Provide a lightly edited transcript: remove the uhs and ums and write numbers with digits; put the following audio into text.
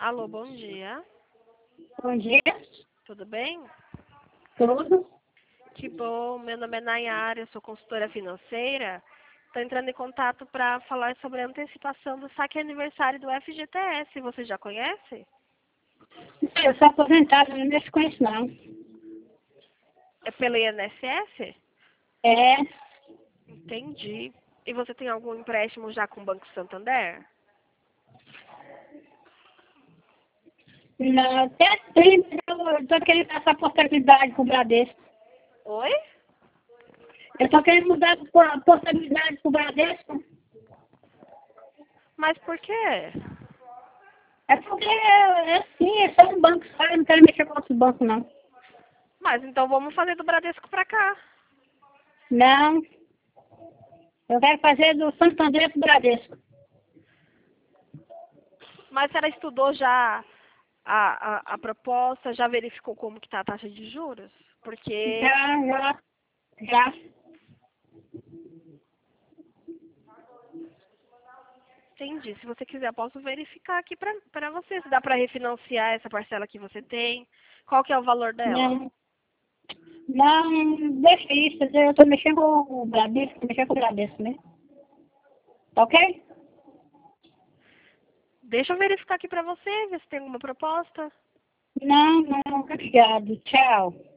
Alô, bom dia. Bom dia, Tudo bem? tudo. Que bom. Meu nome é Nayara, eu sou consultora financeira. Estou entrando em contato para falar sobre a antecipação do saque aniversário do FGTS. Você já conhece? Eu sou aposentada, não mexo com isso não. É pelo INSS? É, Entendi. E você tem algum empréstimo já com o Banco Santander? não, até 30, eu tô querendo passar a portabilidade pro Bradesco. Oi? Eu tô querendo mudar a portabilidade pro Bradesco. Mas por quê? É porque, assim, é só um banco só, eu não quero mexer com outro banco não. Mas então vamos fazer do Bradesco para cá. Não, eu quero fazer do Santander pro Bradesco. Mas se ela estudou já a proposta, já verificou como que está a taxa de juros? Porque Já. entendi. Se você quiser, eu posso verificar aqui para você. Se dá para refinanciar essa parcela que você tem. Qual que é o valor dela? Não, não, deixa isso, eu tô mexendo com o Bradesco, tô mexendo com o Bradesco, né? Tá ok? Deixa eu verificar aqui para você, ver se tem alguma proposta. Não, obrigado. Tchau.